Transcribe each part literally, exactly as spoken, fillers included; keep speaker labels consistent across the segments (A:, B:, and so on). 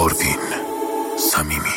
A: آروین صمیمی.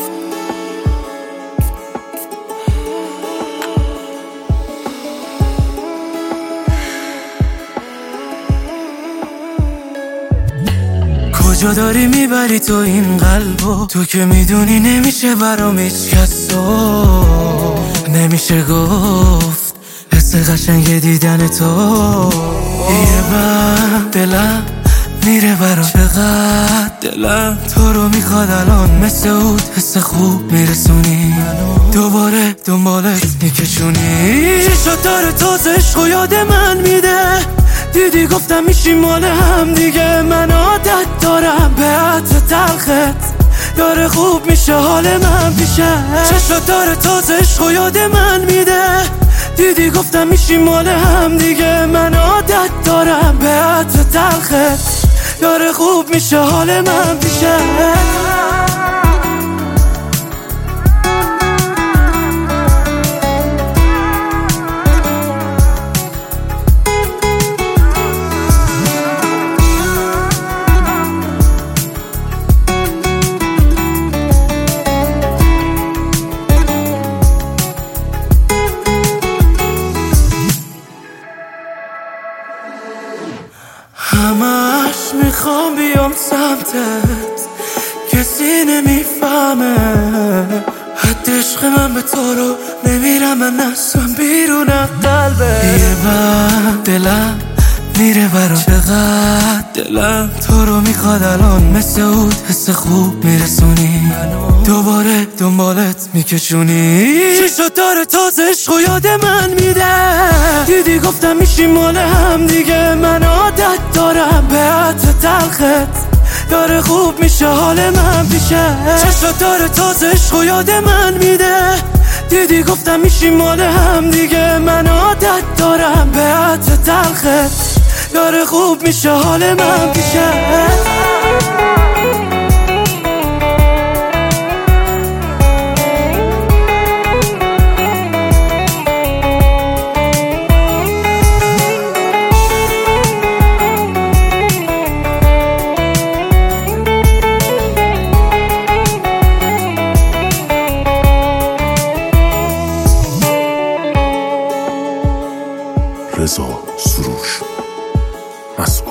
B: کجا داری میبری تو این قلبو؟ تو که میدونی نمیشه برام هیچ کس تو، نمیشه گفت حس قشنگ دیدن تو. یه بر دلم میره برام، چقدر دلم تو رو میخواد الان، مثل اود حس خوب میرسونی، دوباره دنبالت میکشونی. چشات داره تازه عشق و یاد من میده، دیدی گفتم میشیم مال هم دیگه. من عادت دارم به عطر تلخت، داره خوب میشه حال من پیشه. چشات داره تازه عشق و یاد من میده، دیدی گفتم میشیم مال هم دیگه. من عادت دارم به عطر تلخت، داره خوب میشه حال من پیشه. همش میخوام بیام سمتت، کسی نمیفهمه حد عشق من به تو رو نمیرم من نسوم بیرون قلبه. یه بر دلم میره برام، چقدر دلم تو رو میخواد الان، مثل اود حس خوب میرسونی، دوباره دنبالت میکشونی. چشات داره تازه عشق و یاد من میده، دیدی گفتم میشیم مال هم دیگه. من عادت دارم به عطر تلخت، داره خوب میشه حال من پیشه. چشات داره تازه عشق و یاد من میده، دیدی گفتم میشیم مال هم دیگه. من عادت دارم به عطر تلخت، داره خوب میشه حال من پیشه.
A: رضا سروش مسئول.